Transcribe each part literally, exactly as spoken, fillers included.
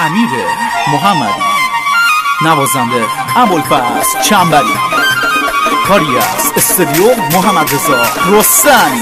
امیر محمدی، نوازنده ابوالفضل چنبری، کاری از استودیو محمد رضا رستمی.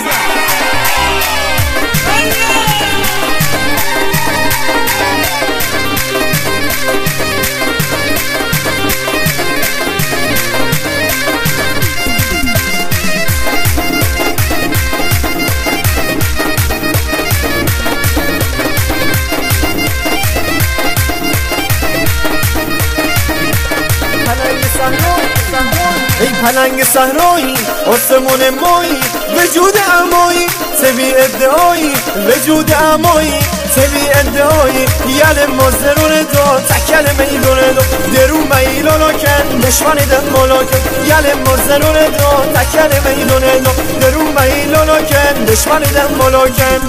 ای پلنگ صحرایی آسمون مایی وجود امایی سوی ادعایی وجود امایی سوی ادعایی یل مزدرون دو تکل میلون دو درو میلون کن دشمن دن ملاکن یل مزدرون دو تکل میلون دو درو میلون کن دشمن دن ملاکن.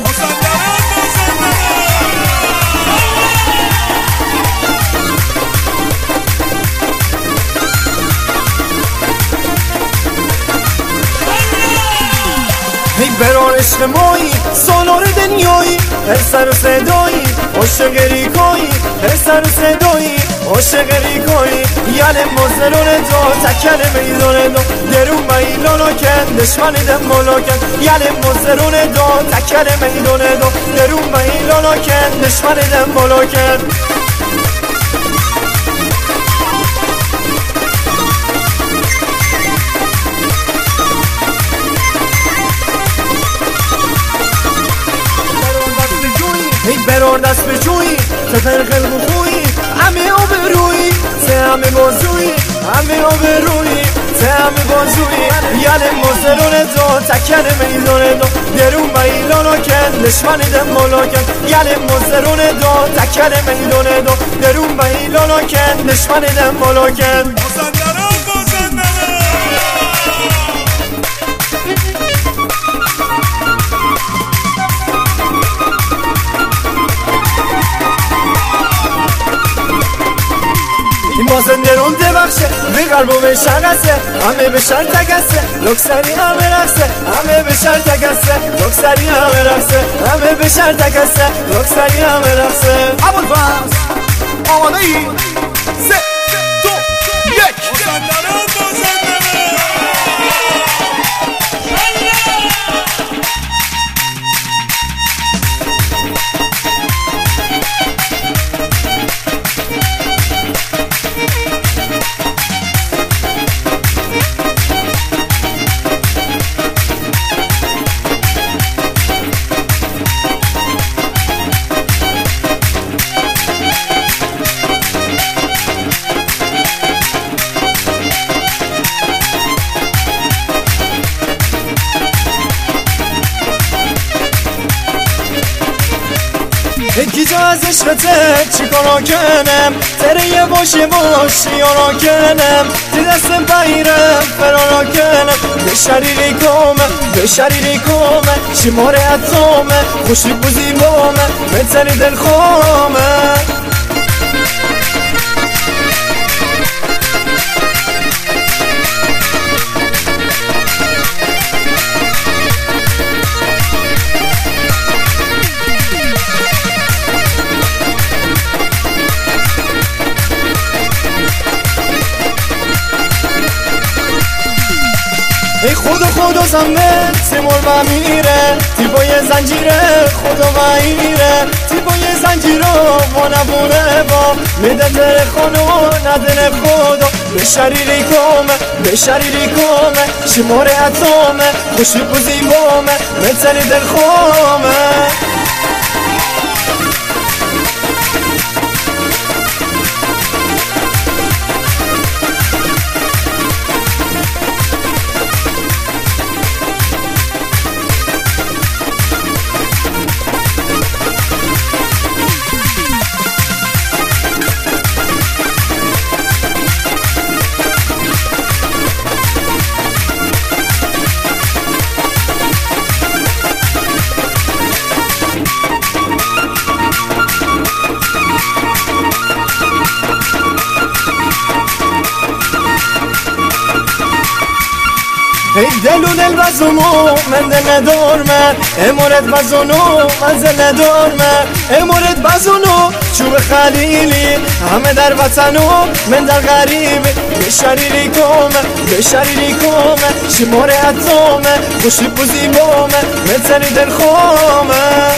ای برار عشق مایی سالار دنیایی هر سر و صدایی عاشق ریکایی هر سر و صدایی عاشق ریکایی یل مزدرون دو تکل میدون دو درو میلانو کن دشمن دن ملاکن یل مزدرون دو تکل میدون دو درو میلانو کن دشمن دن ملاکن. ای برار دست به جویی تفر خلق خویی همه آبرویی سه همه بازویی همه آبرویی سه همه بازویی یل مزدرون دو تکل میدون دو درو میلانو کن دشمن دن ملاکن یل مزدرون دو تکل میدون دو درو میلانو کن دشمن دن ملاکن. این مازندران دبخشه به قلب و به شغسه همه به شر تگسه لکسری همه رقصه همه به شر تگسه لکسری همه رقصه همه به شر تگسه لکسری همه رقصه. ابوالفضل آماده ای؟ سه دو یک. یکی جا از عشقته چی کارا کنم تره یه باشه باشی یارا کنم تی دستم بایرم فرارا کنم به شریری کامه به شریری کامه شماره اتامه خوشی بوزی بامه بتری دل خامه. ای خدا خدا زمه سیمور و میره تیبای زنجیره خدا و ایره تیبای زنجیره و نبونه با میده در خانو ندن خدا به شریری کامه به شریری کامه شماره اتامه خوشی بوزی بامه میتنی در خامه. دلو دل بزنو من دل ندارم امورت بزنو من دل ندارم امورت بزنو چوب خلیلی همه در وطنو من در غریب به شریری کامه به شریری کامه شماره اتامه خوشی بوزی بامه من تری دل خامه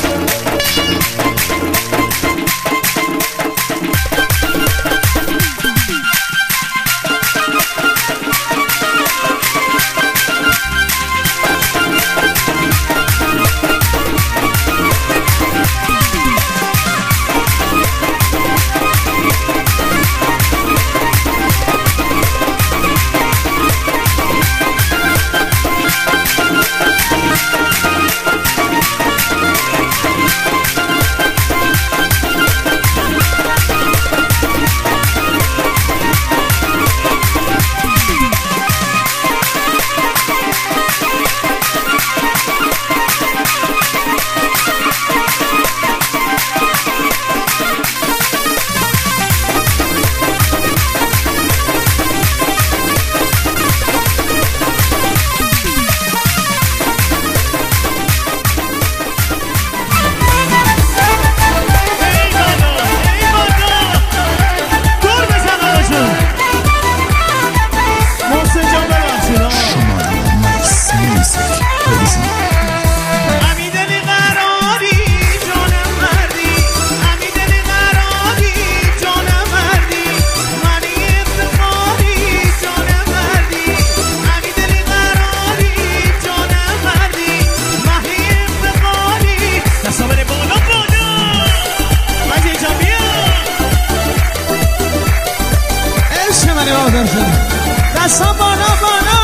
دستا بالا بالا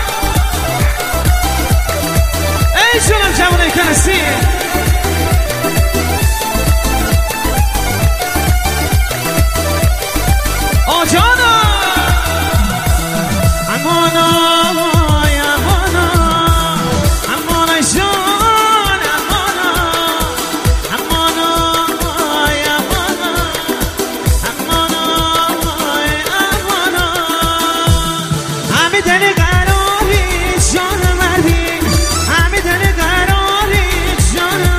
ای جونم جوانه کنسی آجانا امانا امانا امانا جان امانا امانا امانا امانا امانا همه دل قراری جان مردی همه دل قراری جان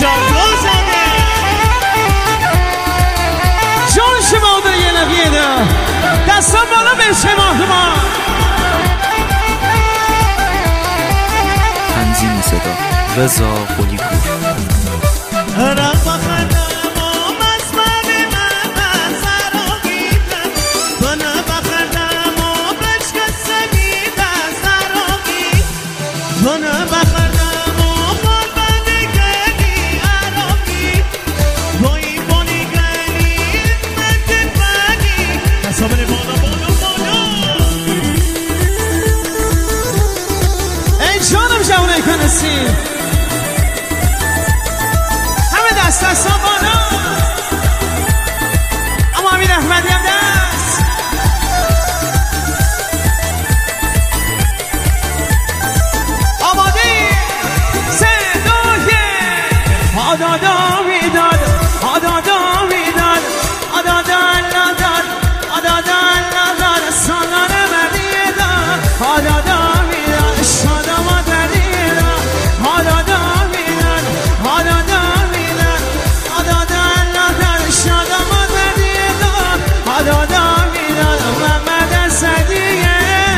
جان زده جان شما در یه نبیده دستا بالا به شما ما تنظیم صدا رضا قلی‌پور همه دست دست ها بالا اما امیر احمدی هم دست آماده سه دو یک آدادا میداد آدادا میداد آدادا اللہ داد آدادا اللہ داد سالان مردیه داد آدادا میداد شادم آدریه داد آدادا میداد آدادا میداد آدادا اللہ داد شادم آدریه داد آدادا میداد محمد صدیقه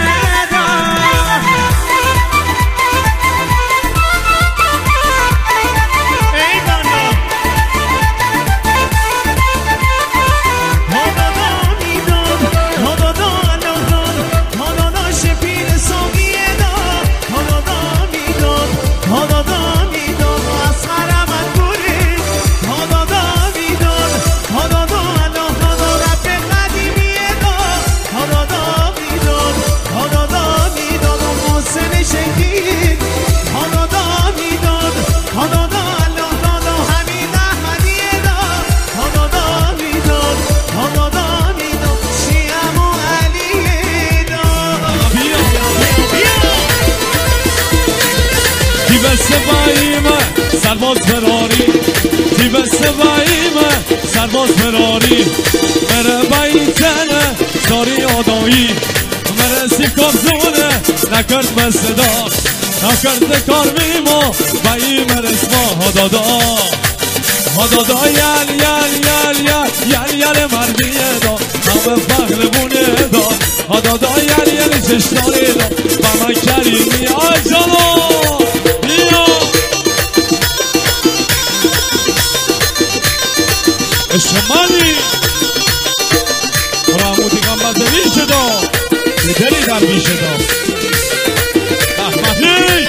سرباز فراری تیب سواییمه سرباز فراری مره بیتنه داری آدایی مره سی کابزونه نکرد به صدا نکرد کار میما بایی مرس ما هدادا هدادا یل یل یل یل یل یل مردیه دا همه فخر بونه دا هدادا یل یل چشتاری دا با من کریمی آجالا شمالی رامودی کم بزنی شدا دلی در بی شدا احمدی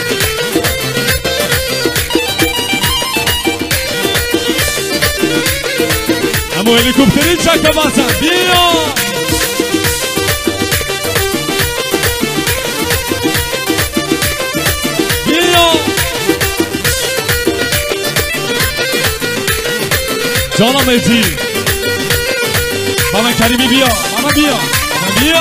امو هلیکوپتری چکه بازن بیا بیا جانا مهدی بابا کریمی بیا بابا بیا بابا بیا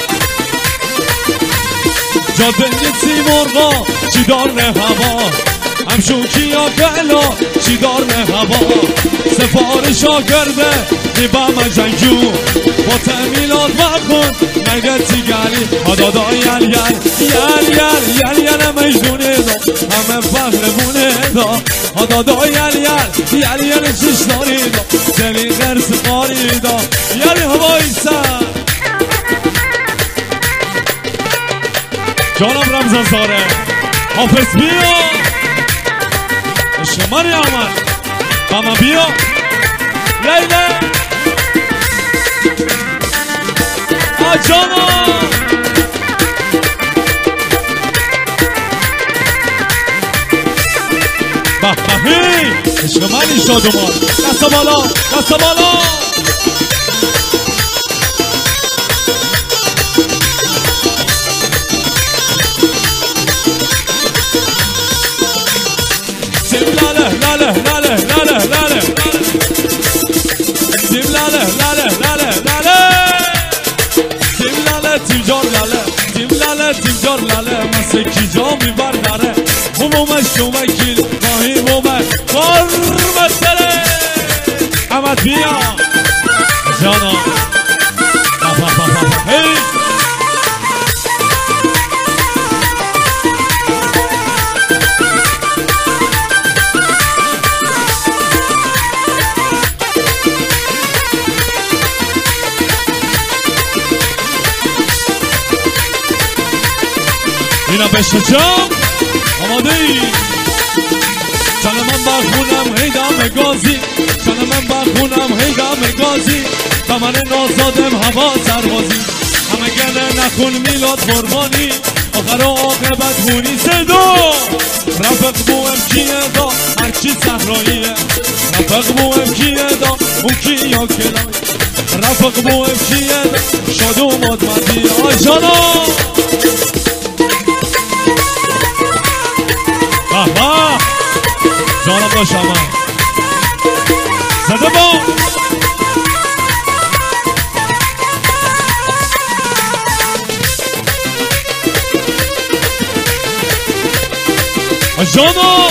جاده سی مرغا چی دار نه هوا همشون کیا گلا چی دار نه هوا سفارش ها کرده دیبا من جنگجو با تأمینات مکن نگتی گلی هدادا یل یل یل یل یل یل مجنونه دا همه فخر بونه دا هدادا یل یل یل یل چشتاری دا دلی غرس قاری دا یلی هوایی سر جانم رمزان زاره حافظ بیا شماری آمد ماما بیا لیله آجانا بحبهی عشق منی شادمان دست بالا دست بالا سیم لاله لاله لاله لاله لاله سیم لاله لاله لاله لاله سیم لاله تیم جار لاله تیم لاله تیم جار لاله مسکی جا میبر داره همومش شومکیل ماهی مومه کار مسئله احمد بیا جانا هی جناب شجاع آماده ای؟ جان من بخونم هیدم گازی، جان من بخونم هیدم گازی، دمن نازادم هوا سربازی، همه گله نخون میلاد قربانی، آخر و عاقبت هونی صدا. رفق بوهم کیه دا هرچی صحراییه، رفق بوهم کیه دا اون کی یا کلای، رفق بوهم کیه دا شاد و مادمدی. آی جانا بابا جانا باشم من زده با جانا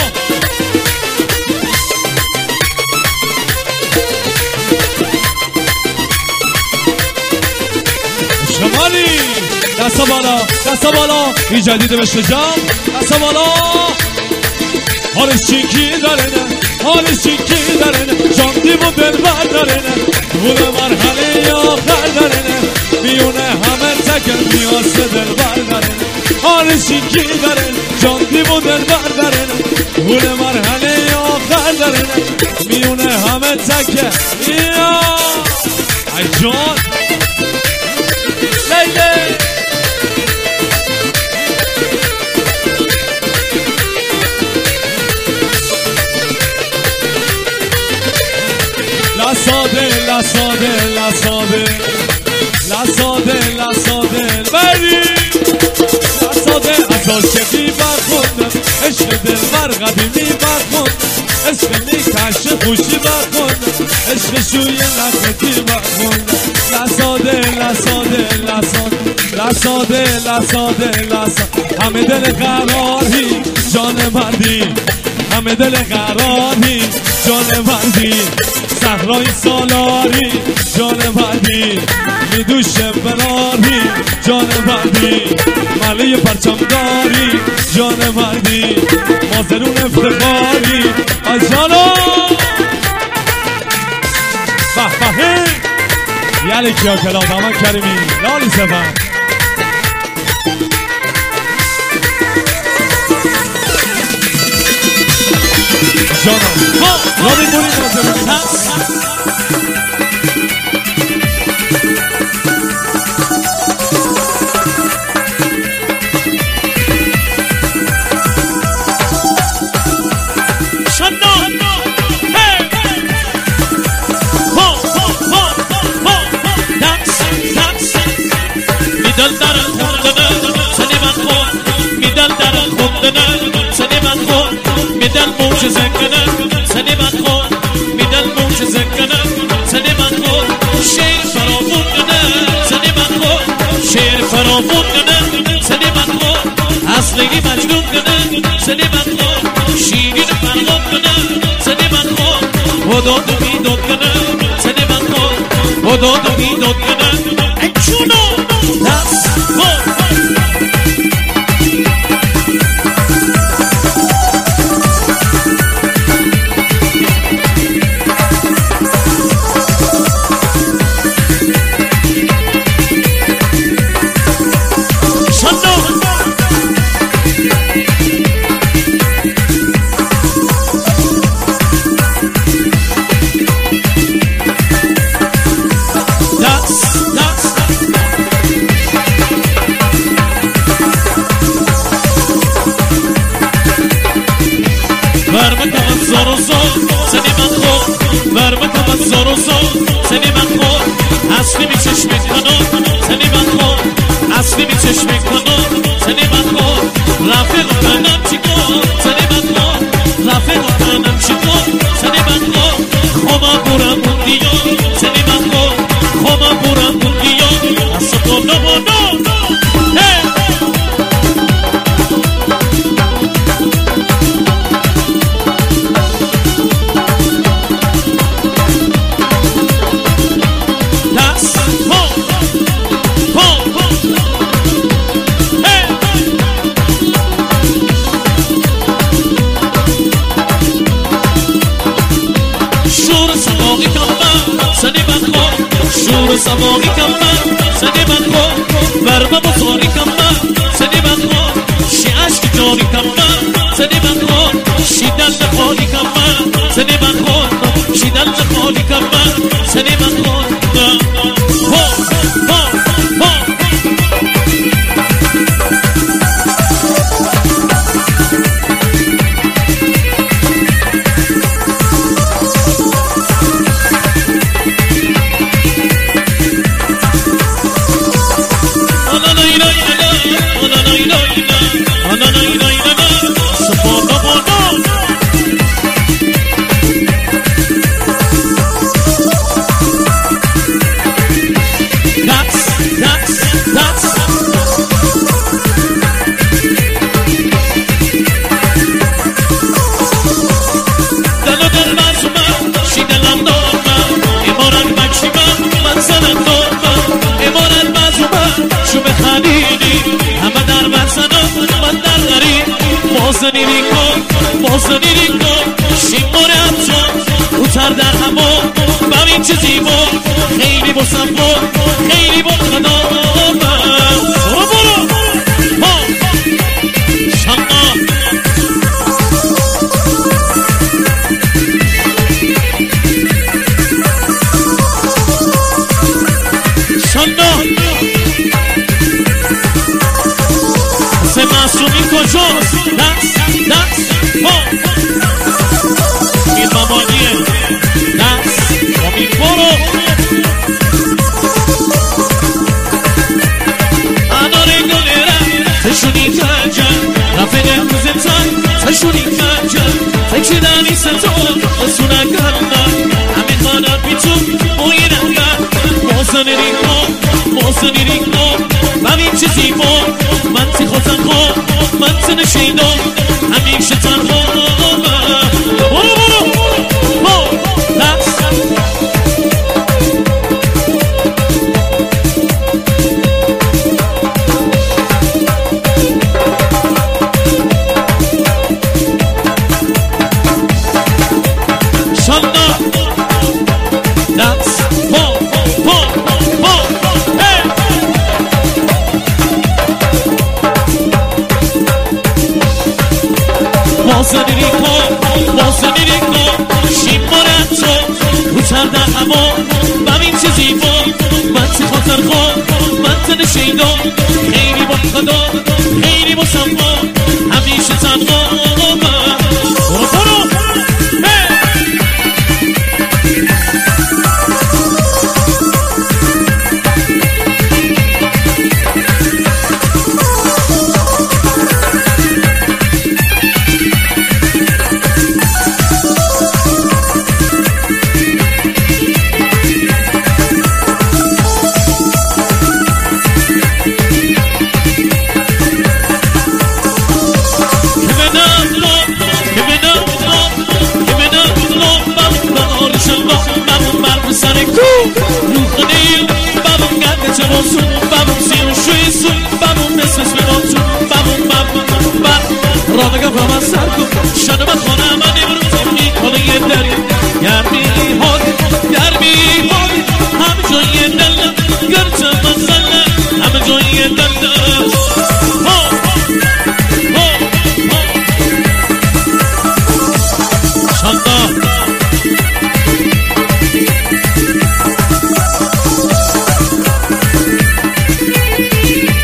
شمالی دست بالا دست بالا این جدیده به شجاع دست بالا. حالش چینکی داره نه حالش چینکی داره نه جان دیو و دلبر داره نه بوده مرحله آخر داره نه میونه همه تکر میاسه دلبر داره نه حالش چینکی داره نه جان دیو و دلبر داره نه بوده مرحله آخر داره نه میونه همه تکر یا ای جان لیلی La sade, la sade, la sade, la sade, la sade, beri. La sade, azashki bakun, eşk dilbar qadimi bakun, eşk nikaş خوشی bakun, eşk şuye nakti bakun. La sade, la sade, la sade, la sade, la sade, la sade. همه دل قراری جان مردی، همه دل قراری جان مردی. صحرای سالاری جان مردی، میدوش براری جان مردی، ماله پرچمداری جان مردی، مازرون افتخاری آجانا به به یعنی کیا کلاب همان کریمی لالی سفر جانا رابی بوری مازرون میدل موج زکنه سنی من خود میدل موج زکنه سنی من خود شیر فرامون کنه سنی من خود شیر فرامون کنه سنی من خود اصلی مجنون کنه سنی من خود شیرین فرغم کنه سنی من خود وداد و بیداد کنه سنی من خود وداد و بیداد کنه ای چونو دست خود سنی من خود اصلی می چشم کنم سنی من خود اصلی می چشم کنم سنی من خود رفیق کنم چی کن سنی من خود رفیق کنم چی کن سنی من خود خوما برم بودیا سنی من خود خوما برم بودیا اصلا تو نمو نو شور سماقی کم من سنی من خود برمه بزاری کم من سنی من خود خالی کم من سنی من خود شیدن خالی کم من سنی من خود با با با موزنی ریکو موزنی ریکو شیماره همچون اوتر در همو ببین چه زیبا خیلی با صفا خیلی با خدا برو برو ها شما شما سه معصومی کجاست دست دست ها این مامانیه دست امید برو اناره گلره تشونی تنجن رفقه روزتن تشونی تنجن تکی دنی ستون اسونه گرنن همین خانه بیتون مویننگن موزن ریکن موزن ریکن ببین چه زیبا من تی خودم خواب من تی نشیدم همیشه تنها برو برو برو دست شانا دست با با با موزنی ریکن موزنی ریکن شیماره تو روتر در هوا ببین چه زیبا من تی خاطر خواب من تی نشیدم خیلی با خدا خیلی با صفا همیشه تنها برو برو رادگاه با من سر کن شنو من خانه من امروز این کنه یه دری گرمی ها گرمی ها همه جای دلم گرچه من زلم همه جای دلم ها ها ها شانتا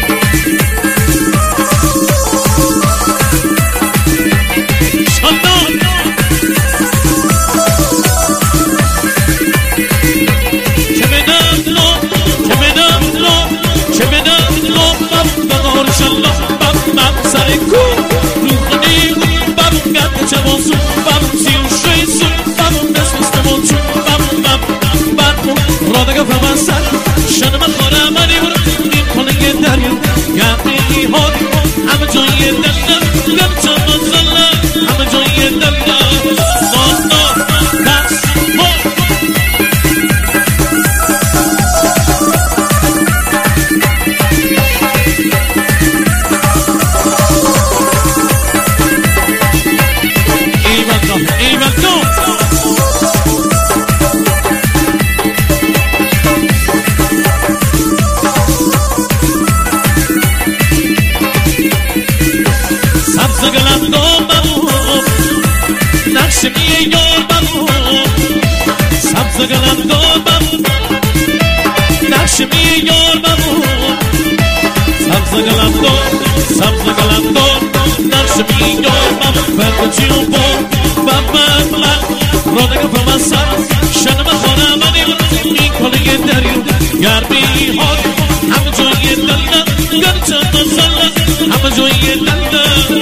No! نقشمی یار بمو سبز گلندار بمو نقشمی یار بمو سبز گلندار سبز گلندار نقشمی یار بمو فرد چیو با بمن بلند رادگه فمسن شنم خانه منیم این کلیه دریم گرمی ها همه جایی دلدن گرچه نزلن همه جایی دلدن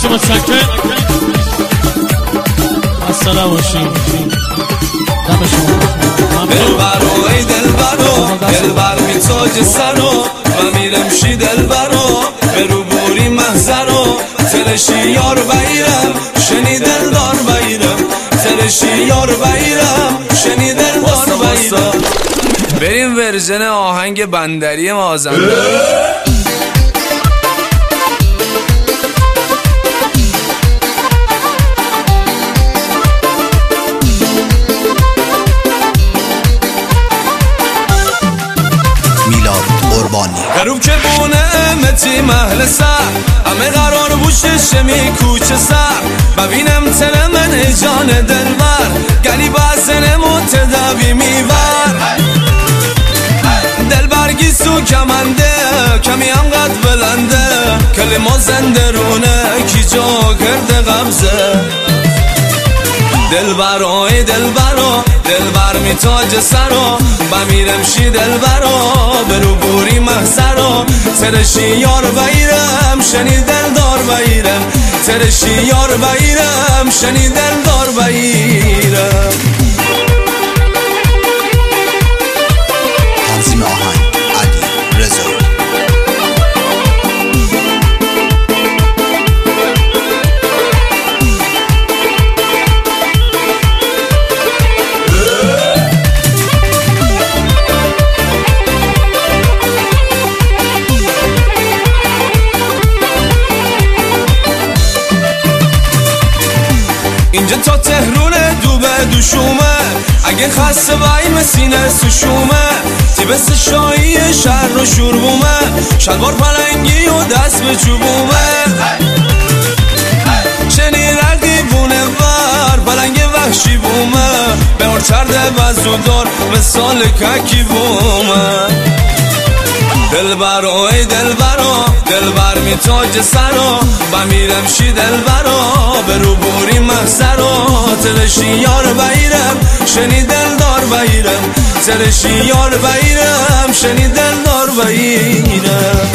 باشی متشکرم السلام باشی دم شما دلبرو ای دلبرو دلبر می تاج سرو و میرم شی دلبرو به رو بوری محضرو ترشی یار بایرم شنی دلدار بایرم ترشی یار بایرم شنی دلدار بایرم. بریم ورژن آهنگ بندری مازندران. غروب که بونه متی محل سر همه قرار بوشه شمی کوچه سر ببینم تن من جان دلبر گلی بازن متداوی میبر دلبر گیسو کمنده کمی هم قد بلنده کلمه زندرونه کی جا کرده قبضه دلبر ای دلبرو دلبر می تاج سرو بمیرم شی دلبرو برو بوری محضرو ترشی یار بایرم شنی دلدار بایرم ترشی یار بایرم شنی دلدار بایرم. تنظیم آهنگ علی رضایی. اینجا تا تهرون دوبه دوشومه اگه خسته بایم سینه سوشومه تیبس شایی شهر رو شوربومه شلوار پلنگی و دست به چوبومه چنی رقی بونه بر پلنگ وحشی بومه به هر چرده بزودار مثال ککی بومه دلبر ای دلبرو دلبر می تاج سرو بمیرم شی دلبرو به رو بوری محضرو ترشی یار بایرم شنی دلدار بایرم ترشی یار بایرم شنی دلدار بایرم.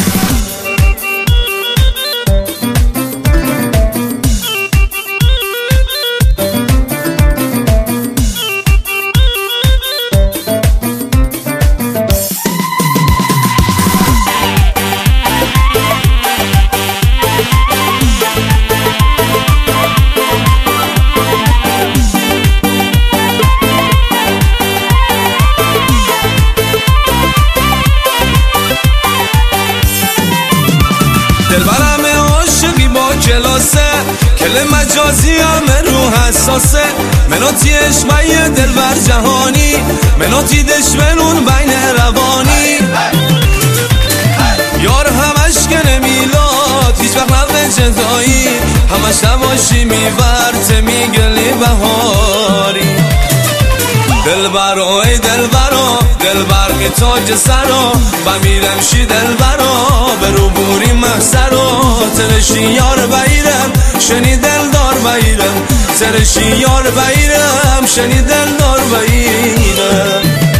دلبرم عاشقی با کلاسه کل مجازی همه رو حساسه مناتی اشمای دلبر جهانی مناتی دشمنون بین روانی یار همش کنه میلاد هیچ وقت نبه جدایی همش نباشی میورت میگلی بهاری دلبر ای دلبرو دلبر می تاج سرو بمیرم شی دلبرو به رو بوری محضرو ترشی یار بایرم شنی دلدار بایرم ترشی یار بایرم شنی دلدار بایرم.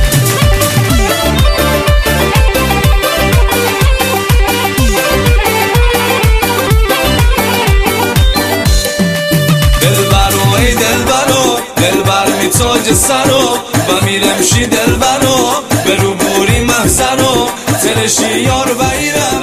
دلبرو ای دلبرو دلبر می تاج سرو بمیرم شی دلبرو به رو بوری محضرو ترشی یار بایرم